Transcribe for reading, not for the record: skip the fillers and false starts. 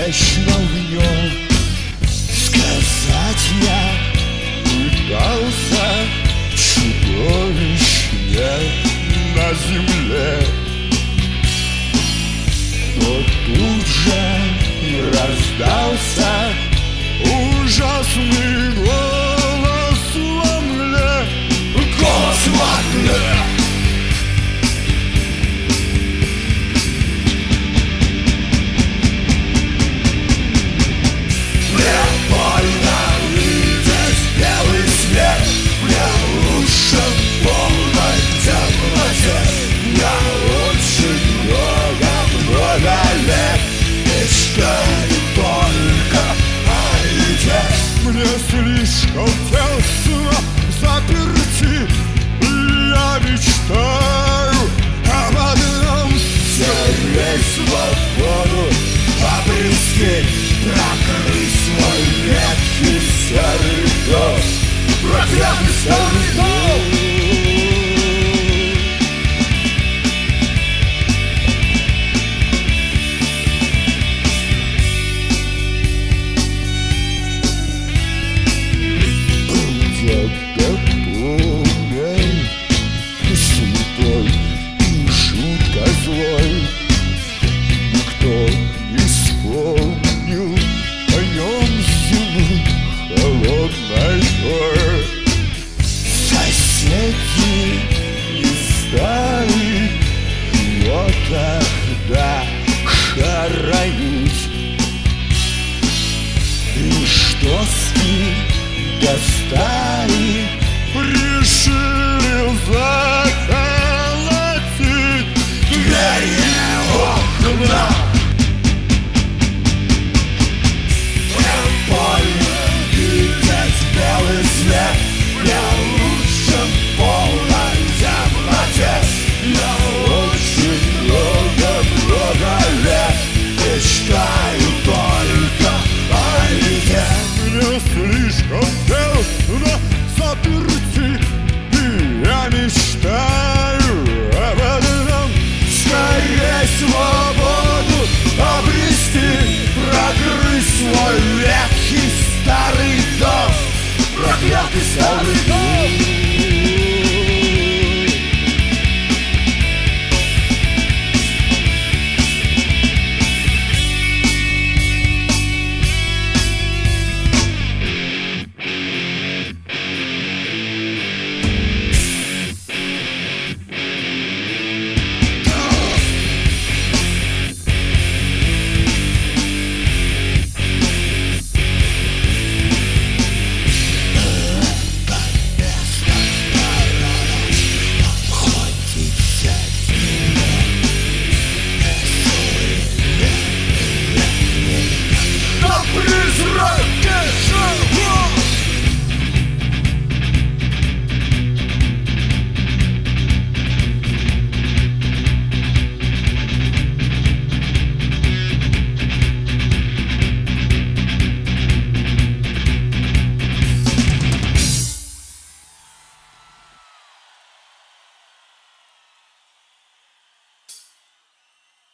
вечно в нем. Сказать я пытался, чудовищ нет на земле, но тут же и раздался ужасный голос во мгле. Голос во мгле. Мне больно видеть белый свет, мне лучше в полной темноте. Я очень много лет мечтаю только о еде. Мне слишком тесно заперти, и я мечтаю об одном: стереть свободу, обрести, прокрыть свой редкий серый дом, проклятый серый дом. Где-то полный, святой и жутко злой, никто не вспомнил о нем зимы холодной той. Соседи не стали его тогда хоронить, лишь доски достали, решили заколотить двери и окна. Мне больно видеть белый свет, мне лучше в полной темноте. Я очень много лет мечтаю только о еде. Мне слишком тесно заперти, и я мечтаю об одном: скорее всего